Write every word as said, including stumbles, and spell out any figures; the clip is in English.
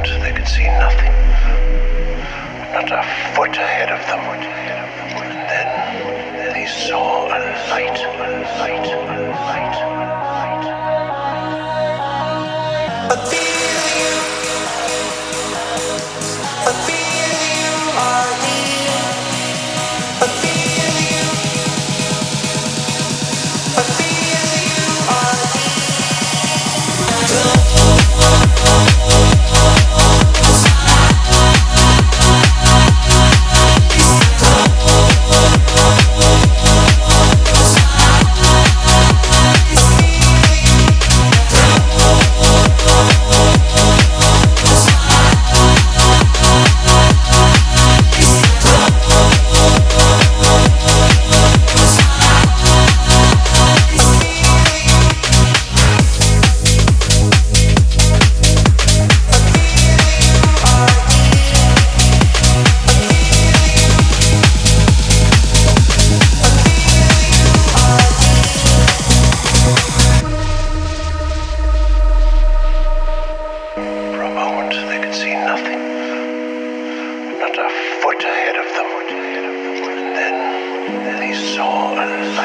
they could see nothing, not a foot ahead of them. And then they saw a light, a light, a light, a light. I feel you, I feel you are here. I feel you, I feel you are here. They could see nothing, not a foot ahead of them. And then they saw a